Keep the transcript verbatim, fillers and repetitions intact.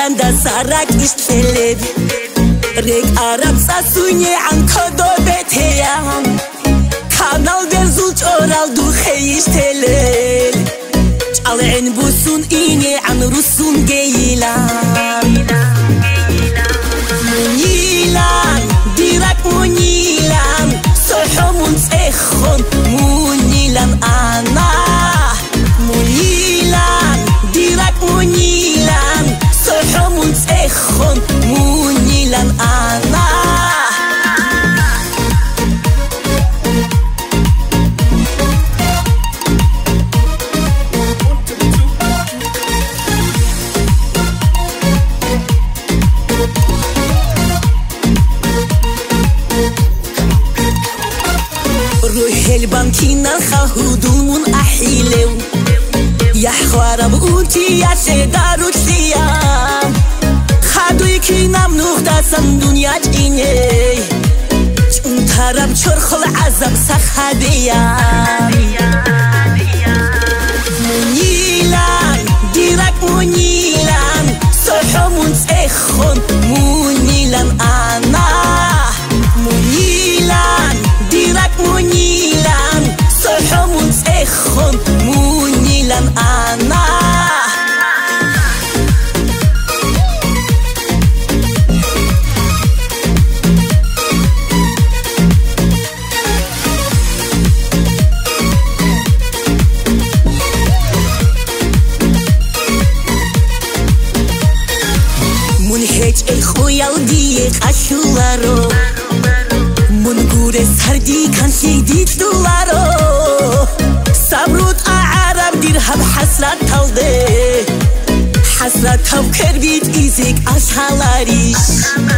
دا سرک اشتلب ريك عرب ساسوني عن كدو بتيام كانال درزوج أورال دو خيش تلل جالعين بوسون إني عن رسون جيلان مونيلان ديرك مونيلان صحومون سخون مونيلان أنا مونيلان ديرك مونيلان صحومون سخون مونيلان أنا روح البنكينا خهودون أحيلو يا خوارب أوتي يا شدارو تسيام خدوي كينا منوخدا سن دنيا جيني جون ترب چرخل عزم سخديام مونيلان ديرك مونيلان صحومون سخون مونيلان أنا مونيلان ديرك مونيلان صحومون سخون مونيلان أنا من هيج الخويا وديك أشوارو من قورة سردي كان شديد دولارو صبروت أعرب ديرها بحسرات تلدي حسرات تفكر بيت إيزيك أشهالاريش